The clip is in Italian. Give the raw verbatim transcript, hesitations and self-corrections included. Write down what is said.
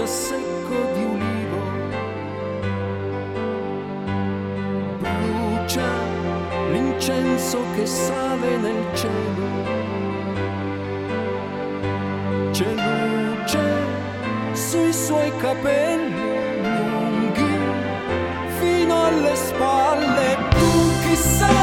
secco di ulivo, brucia l'incenso che sale nel cielo, c'è luce sui suoi capelli lunghi fino alle spalle. Tu chi sei?